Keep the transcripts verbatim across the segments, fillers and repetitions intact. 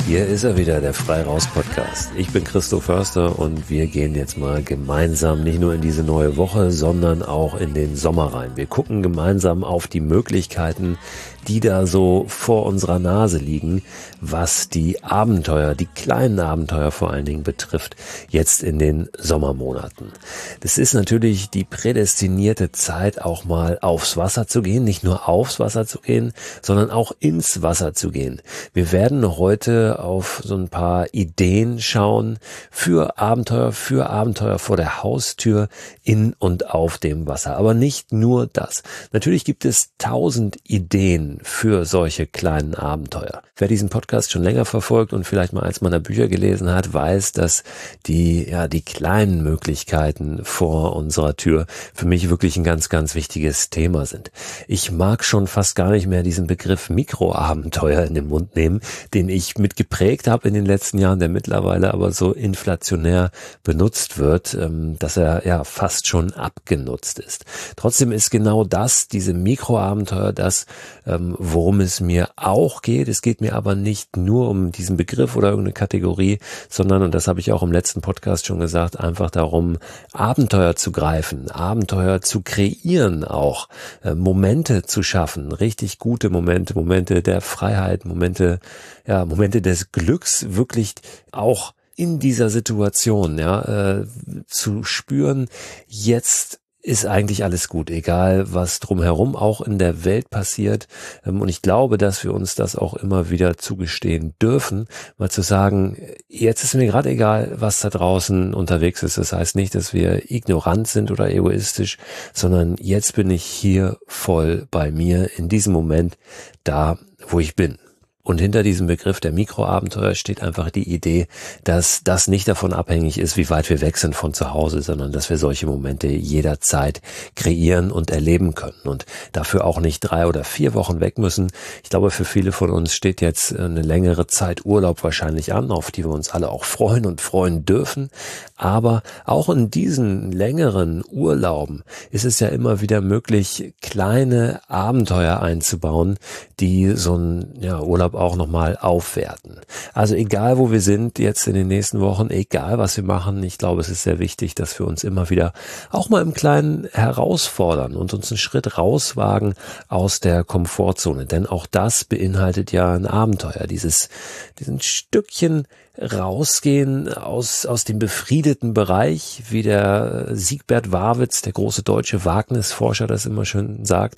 Hier ist er wieder, der Frei-Raus-Podcast. Ich bin Christo Förster und wir gehen jetzt mal gemeinsam nicht nur in diese neue Woche, sondern auch in den Sommer rein. Wir gucken gemeinsam auf die Möglichkeiten, die da so vor unserer Nase liegen, was die Abenteuer, die kleinen Abenteuer vor allen Dingen betrifft, jetzt in den Sommermonaten. Das ist natürlich die prädestinierte Zeit, auch mal aufs Wasser zu gehen, nicht nur aufs Wasser zu gehen, sondern auch ins Wasser zu gehen. Wir werden heute auf so ein paar Ideen schauen für Abenteuer, für Abenteuer vor der Haustür, in und auf dem Wasser. Aber nicht nur das. Natürlich gibt es tausend Ideen für solche kleinen Abenteuer. Wer diesen Podcast schon länger verfolgt und vielleicht mal eins meiner Bücher gelesen hat, weiß, dass die, ja, die kleinen Möglichkeiten vor unserer Tür für mich wirklich ein ganz, ganz wichtiges Thema sind. Ich mag schon fast gar nicht mehr diesen Begriff Mikroabenteuer in den Mund nehmen, den ich mitgeprägt habe in den letzten Jahren, der mittlerweile aber so inflationär benutzt wird, dass er ja fast schon abgenutzt ist. Trotzdem ist genau das, diese Mikroabenteuer, das, worum es mir auch geht. Es geht mir aber nicht nur um diesen Begriff oder irgendeine Kategorie, sondern, und das habe ich auch im letzten Podcast schon gesagt, einfach darum, Abenteuer zu greifen, Abenteuer zu kreieren auch, äh, Momente zu schaffen, richtig gute Momente, Momente der Freiheit, Momente, ja, Momente des Glücks, wirklich auch in dieser Situation, ja, äh, zu spüren, jetzt ist eigentlich alles gut, egal was drumherum auch in der Welt passiert. Und ich glaube, dass wir uns das auch immer wieder zugestehen dürfen, mal zu sagen, jetzt ist mir gerade egal, was da draußen unterwegs ist. Das heißt nicht, dass wir ignorant sind oder egoistisch, sondern jetzt bin ich hier voll bei mir in diesem Moment da, wo ich bin. Und hinter diesem Begriff der Mikroabenteuer steht einfach die Idee, dass das nicht davon abhängig ist, wie weit wir weg sind von zu Hause, sondern dass wir solche Momente jederzeit kreieren und erleben können und dafür auch nicht drei oder vier Wochen weg müssen. Ich glaube, für viele von uns steht jetzt eine längere Zeit Urlaub wahrscheinlich an, auf die wir uns alle auch freuen und freuen dürfen. Aber auch in diesen längeren Urlauben ist es ja immer wieder möglich, kleine Abenteuer einzubauen, die so ein ja, Urlaub auch nochmal aufwerten. Also egal, wo wir sind jetzt in den nächsten Wochen, egal, was wir machen, ich glaube, es ist sehr wichtig, dass wir uns immer wieder auch mal im Kleinen herausfordern und uns einen Schritt rauswagen aus der Komfortzone. Denn auch das beinhaltet ja ein Abenteuer, dieses, diesen Stückchen rausgehen aus, aus dem befriedeten Bereich, wie der Siegbert Warwitz, der große deutsche Wagnisforscher, das immer schön sagt,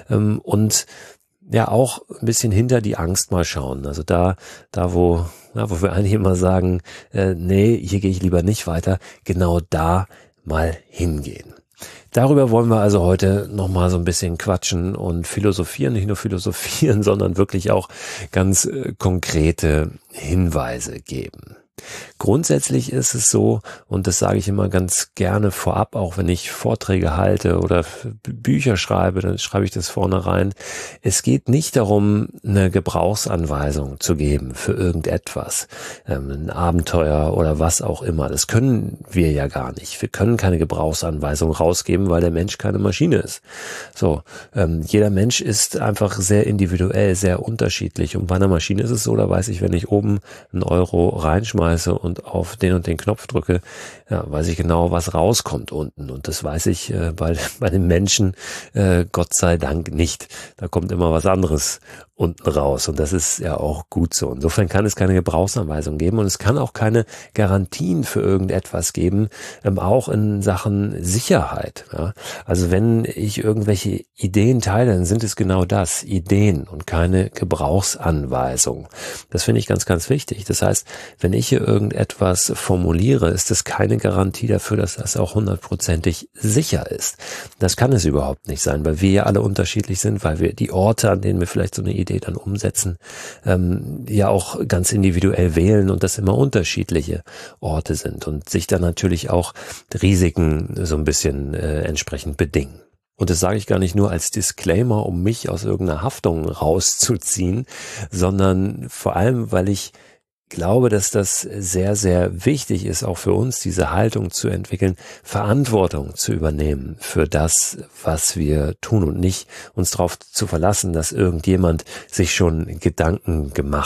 und ja auch ein bisschen hinter die Angst mal schauen. Also da, da wo, ja, wo wir eigentlich immer sagen, äh, nee, hier gehe ich lieber nicht weiter, genau da mal hingehen. Darüber wollen wir also heute nochmal so ein bisschen quatschen und philosophieren, nicht nur philosophieren, sondern wirklich auch ganz äh, konkrete Hinweise geben. Grundsätzlich ist es so, und das sage ich immer ganz gerne vorab, auch wenn ich Vorträge halte oder Bücher schreibe, dann schreibe ich das vorne rein. Es geht nicht darum, eine Gebrauchsanweisung zu geben für irgendetwas, ähm, ein Abenteuer oder was auch immer. Das können wir ja gar nicht. Wir können keine Gebrauchsanweisung rausgeben, weil der Mensch keine Maschine ist. So, ähm, jeder Mensch ist einfach sehr individuell, sehr unterschiedlich. Und bei einer Maschine ist es so, da weiß ich, wenn ich oben einen Euro reinschmeiße und auf den und den Knopf drücke, ja, weiß ich genau, was rauskommt unten. Und das weiß ich äh, bei, bei den Menschen äh, Gott sei Dank nicht. Da kommt immer was anderes unten raus. Und das ist ja auch gut so. Insofern kann es keine Gebrauchsanweisung geben und es kann auch keine Garantien für irgendetwas geben, ähm, auch in Sachen Sicherheit. Ja. Also wenn ich irgendwelche Ideen teile, dann sind es genau das, Ideen und keine Gebrauchsanweisung. Das finde ich ganz, ganz wichtig. Das heißt, wenn ich hier irgendetwas formuliere, ist es keine Garantie dafür, dass das auch hundertprozentig sicher ist. Das kann es überhaupt nicht sein, weil wir ja alle unterschiedlich sind, weil wir die Orte, an denen wir vielleicht so eine Idee dann umsetzen, ähm, ja auch ganz individuell wählen und das immer unterschiedliche Orte sind und sich dann natürlich auch Risiken so ein bisschen äh, entsprechend bedingen. Und das sage ich gar nicht nur als Disclaimer, um mich aus irgendeiner Haftung rauszuziehen, sondern vor allem, weil ich glaube, dass das sehr, sehr wichtig ist, auch für uns, diese Haltung zu entwickeln, Verantwortung zu übernehmen für das, was wir tun und nicht uns darauf zu verlassen, dass irgendjemand sich schon Gedanken gemacht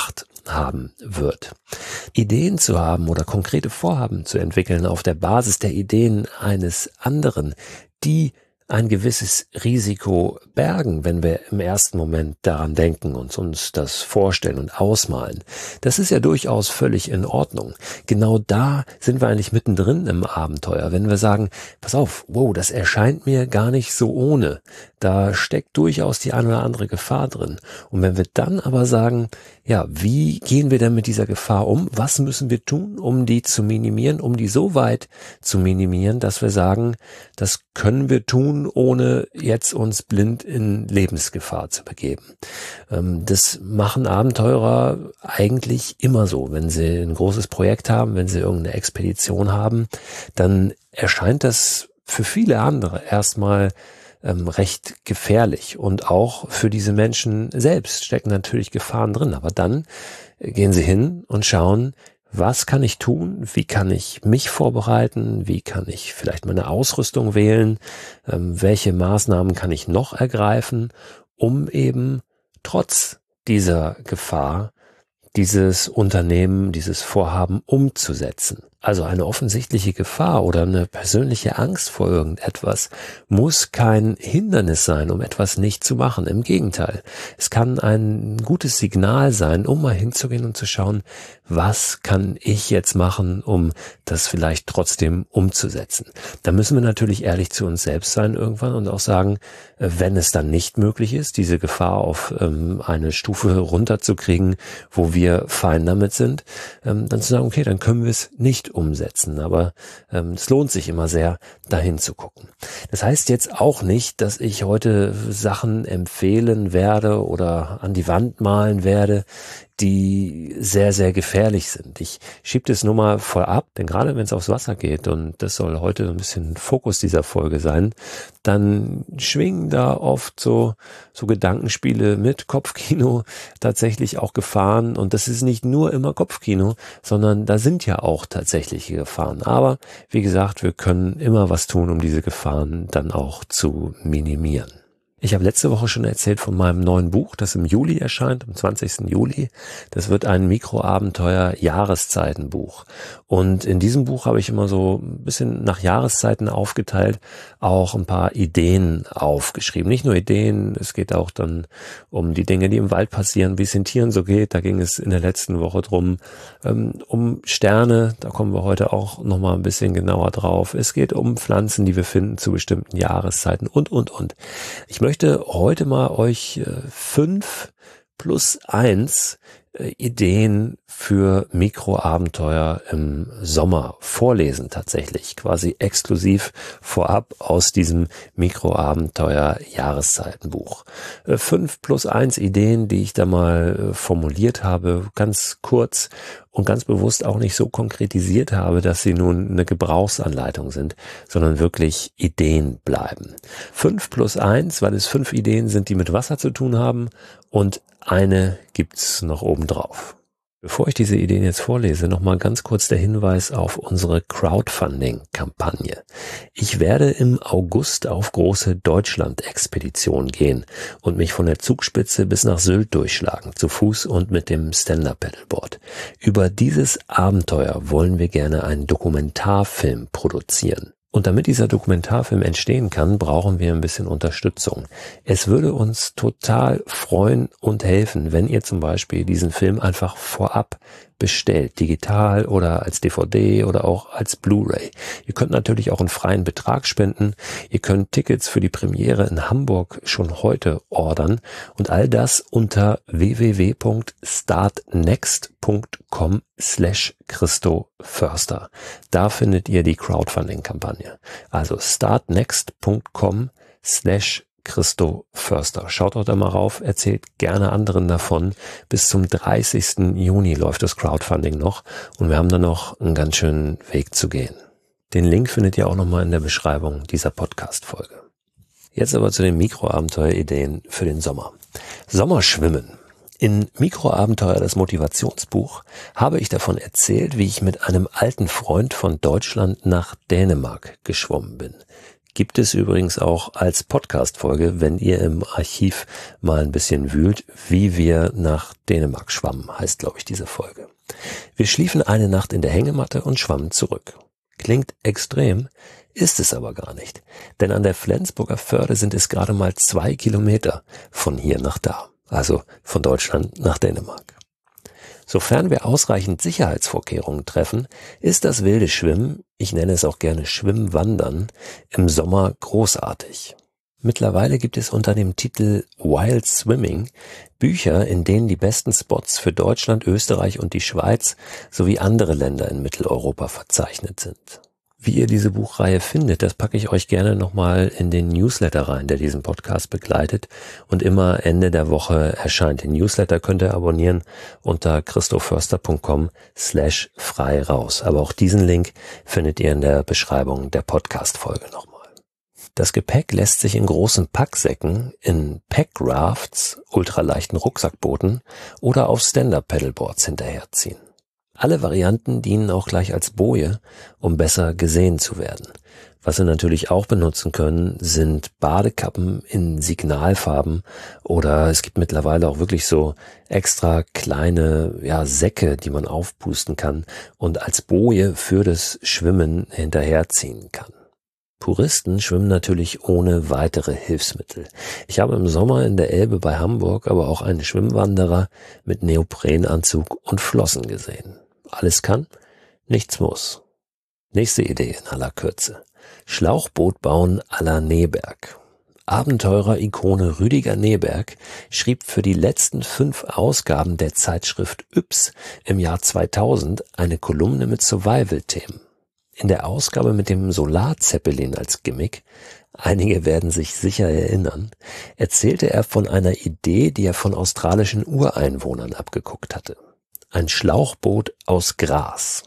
haben wird. Ideen zu haben oder konkrete Vorhaben zu entwickeln auf der Basis der Ideen eines anderen, die ein gewisses Risiko bergen, wenn wir im ersten Moment daran denken und uns das vorstellen und ausmalen. Das ist ja durchaus völlig in Ordnung. Genau da sind wir eigentlich mittendrin im Abenteuer, wenn wir sagen, pass auf, wow, das erscheint mir gar nicht so ohne. Da steckt durchaus die eine oder andere Gefahr drin. Und wenn wir dann aber sagen, ja, wie gehen wir denn mit dieser Gefahr um? Was müssen wir tun, um die zu minimieren, um die so weit zu minimieren, dass wir sagen, das können wir tun, ohne jetzt uns blind in Lebensgefahr zu begeben. Das machen Abenteurer eigentlich immer so. Wenn sie ein großes Projekt haben, wenn sie irgendeine Expedition haben, dann erscheint das für viele andere erstmal ähm, recht gefährlich. Und auch für diese Menschen selbst stecken natürlich Gefahren drin. Aber dann gehen sie hin und schauen, was kann ich tun? Wie kann ich mich vorbereiten? Wie kann ich vielleicht meine Ausrüstung wählen? Ähm, welche Maßnahmen kann ich noch ergreifen, um eben trotz dieser Gefahr dieses Unternehmen, dieses Vorhaben umzusetzen? Also eine offensichtliche Gefahr oder eine persönliche Angst vor irgendetwas muss kein Hindernis sein, um etwas nicht zu machen. Im Gegenteil, es kann ein gutes Signal sein, um mal hinzugehen und zu schauen, was kann ich jetzt machen, um das vielleicht trotzdem umzusetzen. Da müssen wir natürlich ehrlich zu uns selbst sein irgendwann und auch sagen, wenn es dann nicht möglich ist, diese Gefahr auf ähm, eine Stufe runterzukriegen, wo wir fein damit sind, ähm, dann zu sagen, okay, dann können wir es nicht umsetzen. Aber ähm, es lohnt sich immer sehr, dahin zu gucken. Das heißt jetzt auch nicht, dass ich heute Sachen empfehlen werde oder an die Wand malen werde, die sehr, sehr gefährlich sind. Ich schiebe das nur mal vorab, denn gerade wenn es aufs Wasser geht, und das soll heute ein bisschen Fokus dieser Folge sein, dann schwingen da oft so, so Gedankenspiele mit Kopfkino tatsächlich auch Gefahren. Und das ist nicht nur immer Kopfkino, sondern da sind ja auch tatsächliche Gefahren. Aber wie gesagt, wir können immer was tun, um diese Gefahren dann auch zu minimieren. Ich habe letzte Woche schon erzählt von meinem neuen Buch, das im Juli erscheint, am zwanzigsten Juli. Das wird ein Mikroabenteuer-Jahreszeitenbuch. Und in diesem Buch habe ich immer so ein bisschen nach Jahreszeiten aufgeteilt, auch ein paar Ideen aufgeschrieben. Nicht nur Ideen, es geht auch dann um die Dinge, die im Wald passieren, wie es den Tieren so geht. Da ging es in der letzten Woche drum, ähm, um Sterne, da kommen wir heute auch nochmal ein bisschen genauer drauf. Es geht um Pflanzen, die wir finden zu bestimmten Jahreszeiten und, und, und. Ich möchte heute mal euch äh, fünf plus eins äh, Ideen für Mikroabenteuer im Sommer vorlesen, tatsächlich quasi exklusiv vorab aus diesem Mikroabenteuer Jahreszeitenbuch. Äh, fünf plus eins Ideen, die ich da mal äh, formuliert habe, ganz kurz und ganz bewusst auch nicht so konkretisiert habe, dass sie nun eine Gebrauchsanleitung sind, sondern wirklich Ideen bleiben. Fünf plus eins, weil es fünf Ideen sind, die mit Wasser zu tun haben, und eine gibt's noch obendrauf. Bevor ich diese Ideen jetzt vorlese, nochmal ganz kurz der Hinweis auf unsere Crowdfunding-Kampagne. Ich werde im August auf große Deutschland-Expedition gehen und mich von der Zugspitze bis nach Sylt durchschlagen, zu Fuß und mit dem Stand-Up-Paddleboard. Über dieses Abenteuer wollen wir gerne einen Dokumentarfilm produzieren. Und damit dieser Dokumentarfilm entstehen kann, brauchen wir ein bisschen Unterstützung. Es würde uns total freuen und helfen, wenn ihr zum Beispiel diesen Film einfach vorab bestellt, digital oder als D V D oder auch als Blu-ray. Ihr könnt natürlich auch einen freien Betrag spenden. Ihr könnt Tickets für die Premiere in Hamburg schon heute ordern und all das unter w w w punkt startnext punkt com slash Christo Förster. Da findet ihr die Crowdfunding-Kampagne. Also startnext punkt com slash Christo Förster. Schaut auch da mal rauf, erzählt gerne anderen davon. Bis zum dreißigsten Juni läuft das Crowdfunding noch und wir haben da noch einen ganz schönen Weg zu gehen. Den Link findet ihr auch nochmal in der Beschreibung dieser Podcast-Folge. Jetzt aber zu den Mikroabenteuer-Ideen für den Sommer. Sommerschwimmen. In Mikroabenteuer, das Motivationsbuch, habe ich davon erzählt, wie ich mit einem alten Freund von Deutschland nach Dänemark geschwommen bin. Gibt es übrigens auch als Podcast-Folge, wenn ihr im Archiv mal ein bisschen wühlt, wie wir nach Dänemark schwammen, heißt, glaube ich, diese Folge. Wir schliefen eine Nacht in der Hängematte und schwammen zurück. Klingt extrem, ist es aber gar nicht. Denn an der Flensburger Förde sind es gerade mal zwei Kilometer von hier nach da. Also von Deutschland nach Dänemark. Sofern wir ausreichend Sicherheitsvorkehrungen treffen, ist das wilde Schwimmen, ich nenne es auch gerne Schwimmwandern, im Sommer großartig. Mittlerweile gibt es unter dem Titel Wild Swimming Bücher, in denen die besten Spots für Deutschland, Österreich und die Schweiz sowie andere Länder in Mitteleuropa verzeichnet sind. Wie ihr diese Buchreihe findet, das packe ich euch gerne nochmal in den Newsletter rein, der diesen Podcast begleitet und immer Ende der Woche erscheint. Den Newsletter könnt ihr abonnieren unter christoförster punkt com slash frei raus. Aber auch diesen Link findet ihr in der Beschreibung der Podcast-Folge nochmal. Das Gepäck lässt sich in großen Packsäcken, in Packrafts, ultraleichten Rucksackbooten oder auf Stand-Up-Paddleboards hinterherziehen. Alle Varianten dienen auch gleich als Boje, um besser gesehen zu werden. Was Sie natürlich auch benutzen können, sind Badekappen in Signalfarben oder es gibt mittlerweile auch wirklich so extra kleine ja, Säcke, die man aufpusten kann und als Boje für das Schwimmen hinterherziehen kann. Puristen schwimmen natürlich ohne weitere Hilfsmittel. Ich habe im Sommer in der Elbe bei Hamburg aber auch einen Schwimmwanderer mit Neoprenanzug und Flossen gesehen. Alles kann, nichts muss. Nächste Idee in aller Kürze. Schlauchboot bauen à la Neberg. Abenteurer-Ikone Rüdiger Neberg schrieb für die letzten fünf Ausgaben der Zeitschrift Yps im Jahr zweitausend eine Kolumne mit Survival-Themen. In der Ausgabe mit dem Solarzeppelin als Gimmick, einige werden sich sicher erinnern, erzählte er von einer Idee, die er von australischen Ureinwohnern abgeguckt hatte. Ein Schlauchboot aus Gras.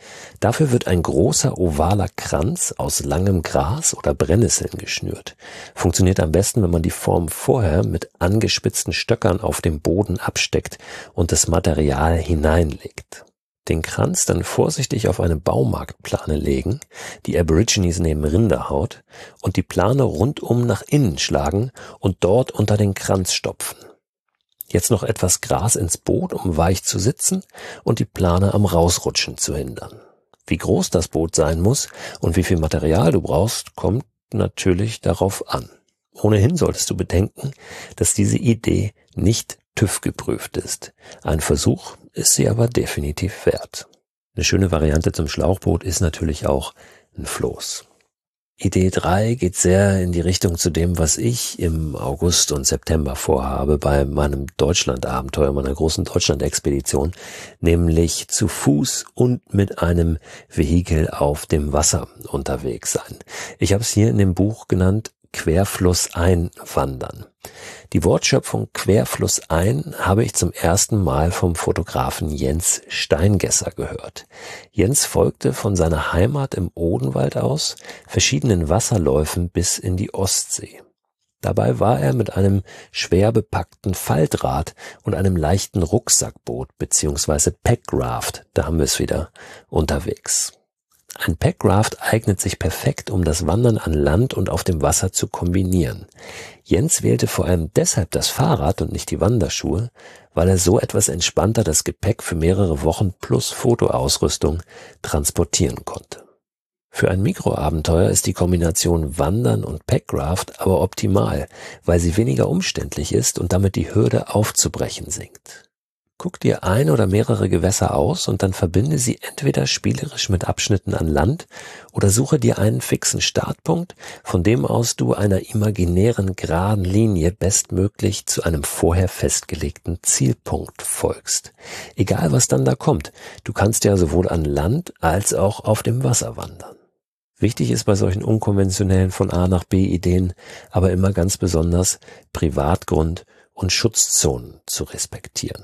Dafür wird ein großer ovaler Kranz aus langem Gras oder Brennnesseln geschnürt. Funktioniert am besten, wenn man die Form vorher mit angespitzten Stöckern auf dem Boden absteckt und das Material hineinlegt. Den Kranz dann vorsichtig auf eine Baumarktplane legen, die Aborigines nehmen Rinderhaut, und die Plane rundum nach innen schlagen und dort unter den Kranz stopfen. Jetzt noch etwas Gras ins Boot, um weich zu sitzen und die Plane am Rausrutschen zu hindern. Wie groß das Boot sein muss und wie viel Material du brauchst, kommt natürlich darauf an. Ohnehin solltest du bedenken, dass diese Idee nicht TÜV geprüft ist. Ein Versuch ist sie aber definitiv wert. Eine schöne Variante zum Schlauchboot ist natürlich auch ein Floß. Idee drei geht sehr in die Richtung zu dem, was ich im August und September vorhabe bei meinem Deutschland-Abenteuer, meiner großen Deutschland-Expedition, nämlich zu Fuß und mit einem Vehikel auf dem Wasser unterwegs sein. Ich habe es hier in dem Buch genannt, Querflussein wandern. Die Wortschöpfung Querflussein habe ich zum ersten Mal vom Fotografen Jens Steingesser gehört. Jens folgte von seiner Heimat im Odenwald aus verschiedenen Wasserläufen bis in die Ostsee. Dabei war er mit einem schwer bepackten Faltrad und einem leichten Rucksackboot bzw. Packraft, da haben wir es wieder, unterwegs. Ein Packraft eignet sich perfekt, um das Wandern an Land und auf dem Wasser zu kombinieren. Jens wählte vor allem deshalb das Fahrrad und nicht die Wanderschuhe, weil er so etwas entspannter das Gepäck für mehrere Wochen plus Fotoausrüstung transportieren konnte. Für ein Mikroabenteuer ist die Kombination Wandern und Packraft aber optimal, weil sie weniger umständlich ist und damit die Hürde aufzubrechen sinkt. Guck dir ein oder mehrere Gewässer aus und dann verbinde sie entweder spielerisch mit Abschnitten an Land oder suche dir einen fixen Startpunkt, von dem aus du einer imaginären geraden Linie bestmöglich zu einem vorher festgelegten Zielpunkt folgst. Egal was dann da kommt, du kannst ja sowohl an Land als auch auf dem Wasser wandern. Wichtig ist bei solchen unkonventionellen von A nach B Ideen aber immer ganz besonders Privatgrund und Schutzzonen zu respektieren.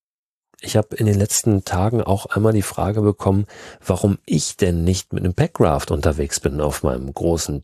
Ich habe in den letzten Tagen auch einmal die Frage bekommen, warum ich denn nicht mit einem Packraft unterwegs bin auf meinem großen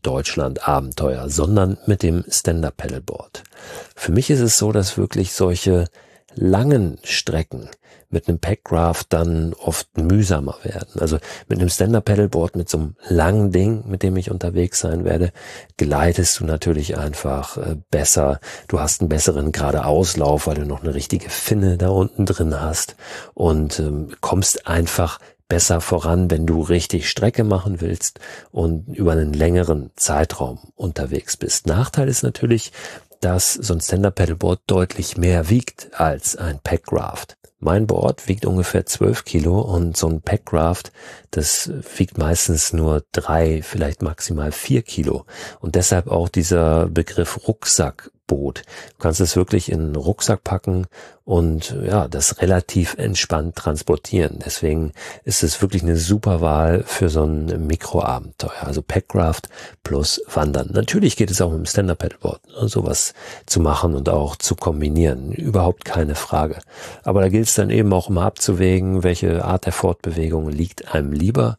Deutschland-Abenteuer, sondern mit dem Stand-Up-Paddleboard. Für mich ist es so, dass wirklich solche langen Strecken mit einem Packraft dann oft mühsamer werden. Also mit einem Stand-Up-Paddleboard, mit so einem langen Ding, mit dem ich unterwegs sein werde, gleitest du natürlich einfach äh, besser. Du hast einen besseren Geradeauslauf, weil du noch eine richtige Finne da unten drin hast und ähm, kommst einfach besser voran, wenn du richtig Strecke machen willst und über einen längeren Zeitraum unterwegs bist. Nachteil ist natürlich, dass so ein Stand-Up-Paddleboard deutlich mehr wiegt als ein Packraft. Mein Board wiegt ungefähr zwölf Kilo und so ein Packraft, das wiegt meistens nur drei, vielleicht maximal vier Kilo. Und deshalb auch dieser Begriff Rucksackboot. Du kannst es wirklich in einen Rucksack packen und ja, das relativ entspannt transportieren. Deswegen ist es wirklich eine super Wahl für so ein Mikroabenteuer. Also Packraft plus Wandern. Natürlich geht es auch mit dem Stand-Up-Paddleboard, ne, sowas zu machen und auch zu kombinieren. Überhaupt keine Frage. Aber da gilt es dann eben auch immer abzuwägen, welche Art der Fortbewegung liegt einem lieber.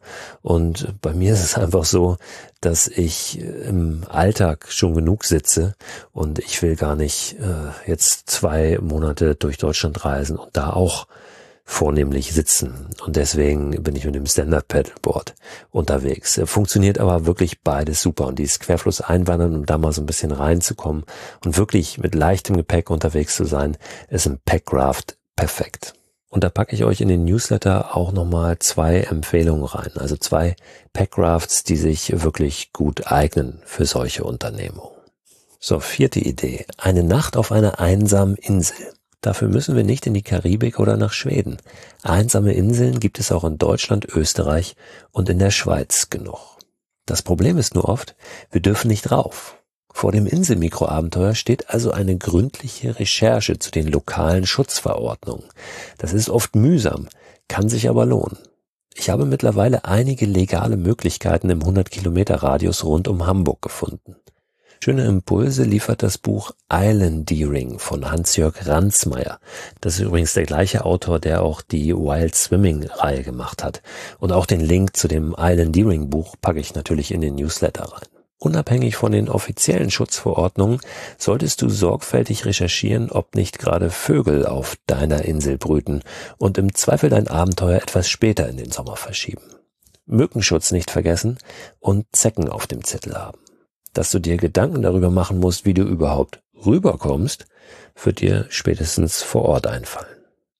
Und bei mir ist es einfach so, dass ich im Alltag schon genug sitze und ich will gar nicht äh, jetzt zwei Monate durch Deutschland reisen und da auch vornehmlich sitzen. Und deswegen bin ich mit dem Stand-Up-Paddleboard unterwegs. Funktioniert aber wirklich beides super. Und dieses Querfluss einwandern, um da mal so ein bisschen reinzukommen und wirklich mit leichtem Gepäck unterwegs zu sein, ist ein Packraft perfekt. Und da packe ich euch in den Newsletter auch nochmal zwei Empfehlungen rein. Also zwei Packrafts, die sich wirklich gut eignen für solche Unternehmungen. So, vierte Idee. Eine Nacht auf einer einsamen Insel. Dafür müssen wir nicht in die Karibik oder nach Schweden. Einsame Inseln gibt es auch in Deutschland, Österreich und in der Schweiz genug. Das Problem ist nur oft, wir dürfen nicht rauf. Vor dem Inselmikroabenteuer steht also eine gründliche Recherche zu den lokalen Schutzverordnungen. Das ist oft mühsam, kann sich aber lohnen. Ich habe mittlerweile einige legale Möglichkeiten im hundert Kilometer Radius rund um Hamburg gefunden. Schöne Impulse liefert das Buch Islandeering von Hans-Jörg Ransmayr. Das ist übrigens der gleiche Autor, der auch die Wild Swimming-Reihe gemacht hat. Und auch den Link zu dem Islandeering-Buch packe ich natürlich in den Newsletter rein. Unabhängig von den offiziellen Schutzverordnungen solltest du sorgfältig recherchieren, ob nicht gerade Vögel auf deiner Insel brüten und im Zweifel dein Abenteuer etwas später in den Sommer verschieben. Mückenschutz nicht vergessen und Zecken auf dem Zettel haben. Dass du dir Gedanken darüber machen musst, wie du überhaupt rüberkommst, wird dir spätestens vor Ort einfallen.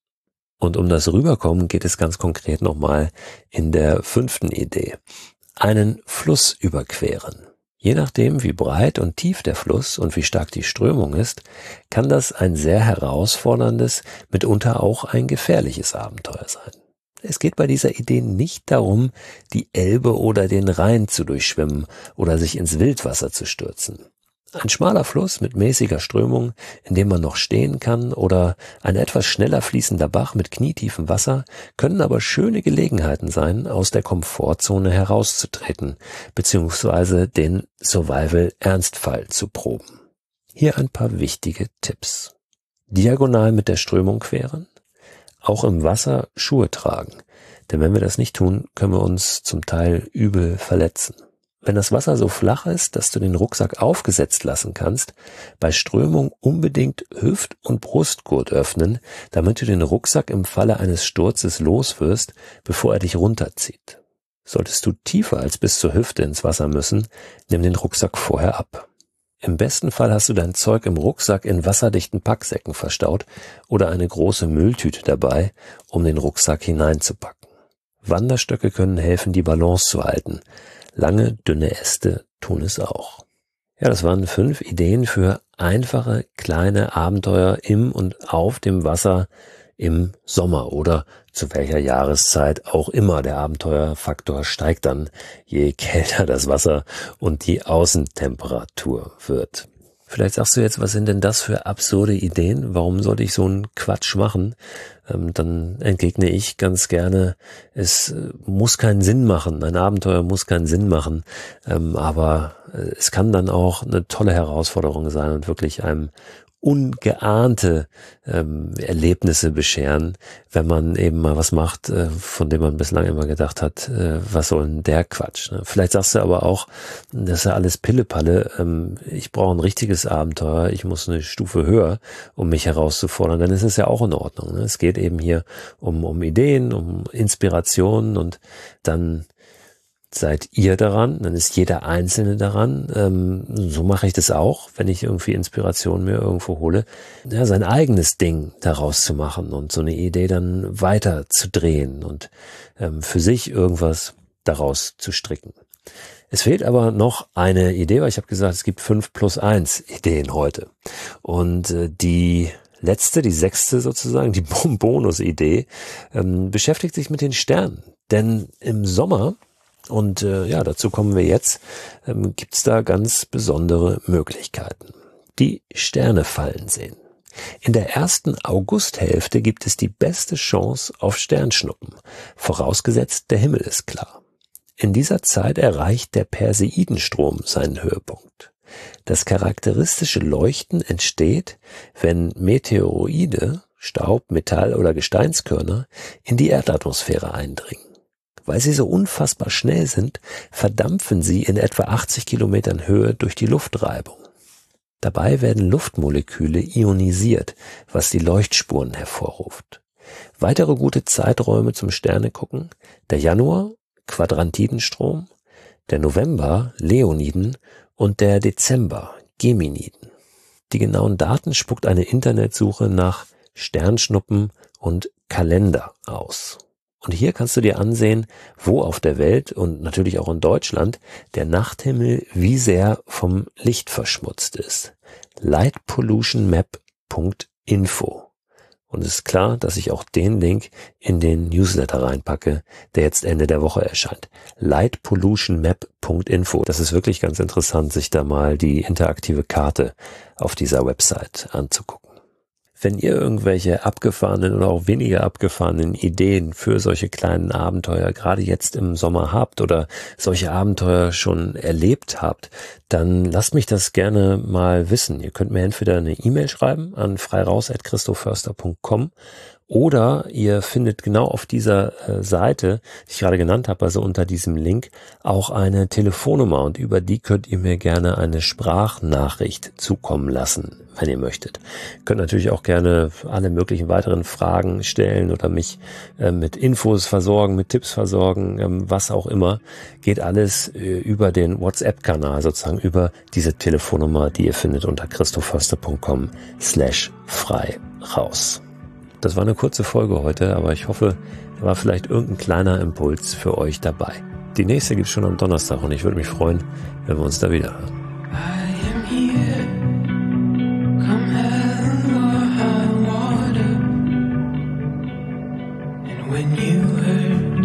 Und um das Rüberkommen geht es ganz konkret nochmal in der fünften Idee. Einen Fluss überqueren. Je nachdem, wie breit und tief der Fluss und wie stark die Strömung ist, kann das ein sehr herausforderndes, mitunter auch ein gefährliches Abenteuer sein. Es geht bei dieser Idee nicht darum, die Elbe oder den Rhein zu durchschwimmen oder sich ins Wildwasser zu stürzen. Ein schmaler Fluss mit mäßiger Strömung, in dem man noch stehen kann, oder ein etwas schneller fließender Bach mit knietiefem Wasser können aber schöne Gelegenheiten sein, aus der Komfortzone herauszutreten, beziehungsweise den Survival-Ernstfall zu proben. Hier ein paar wichtige Tipps. Diagonal mit der Strömung queren. Auch im Wasser Schuhe tragen, denn wenn wir das nicht tun, können wir uns zum Teil übel verletzen. Wenn das Wasser so flach ist, dass du den Rucksack aufgesetzt lassen kannst, bei Strömung unbedingt Hüft- und Brustgurt öffnen, damit du den Rucksack im Falle eines Sturzes loswirst, bevor er dich runterzieht. Solltest du tiefer als bis zur Hüfte ins Wasser müssen, nimm den Rucksack vorher ab. Im besten Fall hast du dein Zeug im Rucksack in wasserdichten Packsäcken verstaut oder eine große Mülltüte dabei, um den Rucksack hineinzupacken. Wanderstöcke können helfen, die Balance zu halten. Lange, dünne Äste tun es auch. Ja, das waren fünf Ideen für einfache, kleine Abenteuer im und auf dem Wasser im Sommer oder zu welcher Jahreszeit auch immer. Der Abenteuerfaktor steigt dann, je kälter das Wasser und die Außentemperatur wird. Vielleicht sagst du jetzt, was sind denn das für absurde Ideen? Warum sollte ich so einen Quatsch machen? Ähm, dann entgegne ich ganz gerne, es muss keinen Sinn machen. Ein Abenteuer muss keinen Sinn machen. Ähm, aber äh, es kann dann auch eine tolle Herausforderung sein und wirklich einem ungeahnte ähm, Erlebnisse bescheren, wenn man eben mal was macht, äh, von dem man bislang immer gedacht hat, äh, was soll denn der Quatsch. Ne? Vielleicht sagst du aber auch, das ist ja alles Pillepalle, ähm, ich brauche ein richtiges Abenteuer, ich muss eine Stufe höher, um mich herauszufordern, dann ist es ja auch in Ordnung. Ne? Es geht eben hier um, um Ideen, um Inspirationen und dann seid ihr daran, dann ist jeder Einzelne daran, ähm, so mache ich das auch, wenn ich irgendwie Inspiration mir irgendwo hole, ja, sein eigenes Ding daraus zu machen und so eine Idee dann weiter zu drehen und ähm, für sich irgendwas daraus zu stricken. Es fehlt aber noch eine Idee, weil ich habe gesagt, es gibt fünf plus eins Ideen heute und äh, die letzte, die sechste sozusagen, die Bonus-Idee, ähm, beschäftigt sich mit den Sternen, denn im Sommer Und äh, ja, dazu kommen wir jetzt, ähm, gibt's da ganz besondere Möglichkeiten. Die Sterne fallen sehen. In der ersten Augusthälfte gibt es die beste Chance auf Sternschnuppen, vorausgesetzt der Himmel ist klar. In dieser Zeit erreicht der Perseidenstrom seinen Höhepunkt. Das charakteristische Leuchten entsteht, wenn Meteoroide, Staub, Metall oder Gesteinskörner in die Erdatmosphäre eindringen. Weil sie so unfassbar schnell sind, verdampfen sie in etwa achtzig Kilometern Höhe durch die Luftreibung. Dabei werden Luftmoleküle ionisiert, was die Leuchtspuren hervorruft. Weitere gute Zeiträume zum Sternegucken: der Januar, Quadrantidenstrom, der November, Leoniden und der Dezember, Geminiden. Die genauen Daten spuckt eine Internetsuche nach Sternschnuppen und Kalender aus. Und hier kannst du dir ansehen, wo auf der Welt und natürlich auch in Deutschland der Nachthimmel wie sehr vom Licht verschmutzt ist. light pollution map punkt info. Und es ist klar, dass ich auch den Link in den Newsletter reinpacke, der jetzt Ende der Woche erscheint. light pollution map punkt info. Das ist wirklich ganz interessant, sich da mal die interaktive Karte auf dieser Website anzugucken. Wenn ihr irgendwelche abgefahrenen oder auch weniger abgefahrenen Ideen für solche kleinen Abenteuer gerade jetzt im Sommer habt oder solche Abenteuer schon erlebt habt, dann lasst mich das gerne mal wissen. Ihr könnt mir entweder eine E-Mail schreiben an freiraus at christoförster punkt com oder ihr findet genau auf dieser äh, Seite, die ich gerade genannt habe, also unter diesem Link, auch eine Telefonnummer und über die könnt ihr mir gerne eine Sprachnachricht zukommen lassen, wenn ihr möchtet. Ihr könnt natürlich auch gerne alle möglichen weiteren Fragen stellen oder mich äh, mit Infos versorgen, mit Tipps versorgen, ähm, was auch immer. Geht alles äh, über den WhatsApp-Kanal, sozusagen über diese Telefonnummer, die ihr findet unter christoförster punkt com slash frei raus. Das war eine kurze Folge heute, aber ich hoffe, da war vielleicht irgendein kleiner Impuls für euch dabei. Die nächste gibt's schon am Donnerstag und ich würde mich freuen, wenn wir uns da wieder hören. I am here. Come hell or high water. And when you hurt